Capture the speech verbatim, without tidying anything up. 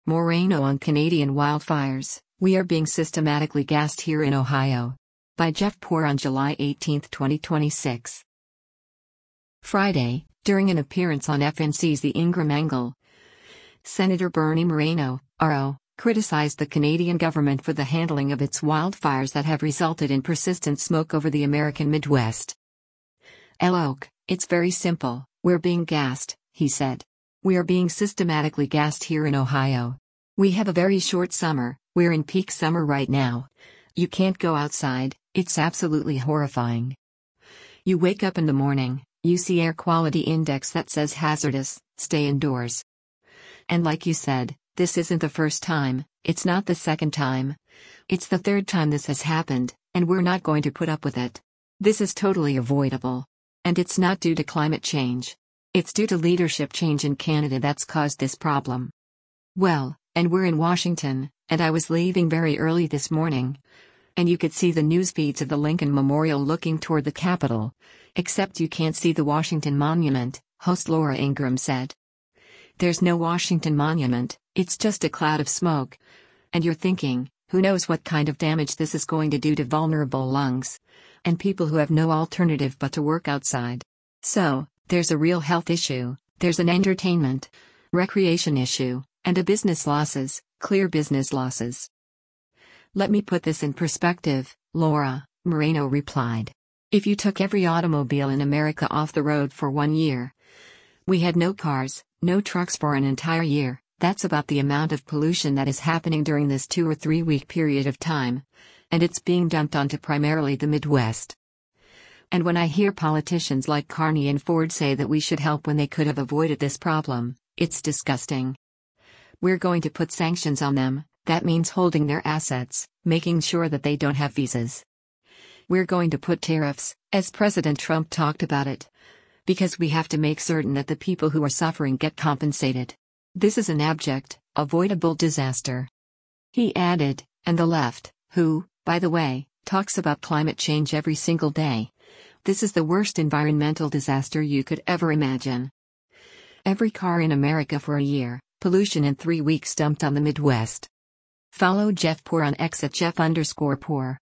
Moreno on Canadian wildfires, we are being systematically gassed here in Ohio. By Jeff Poor on July eighteenth, twenty twenty-six. Friday, during an appearance on F N C's The Ingram Angle, Senator Bernie Moreno, R O, criticized the Canadian government for the handling of its wildfires that have resulted in persistent smoke over the American Midwest. Look, it's very simple, we're being gassed, he said. We are being systematically gassed here in Ohio. We have a very short summer, we're in peak summer right now. You can't go outside, it's absolutely horrifying. You wake up in the morning, you see air quality index that says hazardous, stay indoors. And like you said, this isn't the first time, it's not the second time. It's the third time this has happened, and we're not going to put up with it. This is totally avoidable. And it's not due to climate change. It's due to leadership change in Canada that's caused this problem. Well, and we're in Washington, and I was leaving very early this morning. And you could see the news feeds of the Lincoln Memorial looking toward the Capitol. Except you can't see the Washington Monument, host Laura Ingraham said. There's no Washington Monument, it's just a cloud of smoke. And you're thinking, who knows what kind of damage this is going to do to vulnerable lungs. And people who have no alternative but to work outside. So, there's a real health issue, there's an entertainment, recreation issue, and a business losses, clear business losses. Let me put this in perspective, Laura, Moreno replied. If you took every automobile in America off the road for one year, we had no cars, no trucks for an entire year, that's about the amount of pollution that is happening during this two or three week period of time. And it's being dumped onto primarily the Midwest. And when I hear politicians like Carney and Ford say that we should help when they could have avoided this problem, it's disgusting. We're going to put sanctions on them, that means holding their assets, making sure that they don't have visas. We're going to put tariffs, as President Trump talked about it. Because we have to make certain that the people who are suffering get compensated. This is an abject, avoidable disaster. He added, and the left, who, by the way, talks about climate change every single day. This is the worst environmental disaster you could ever imagine. Every car in America for a year, pollution in three weeks dumped on the Midwest. Follow Jeff Poor on X at Jeff underscore Poor.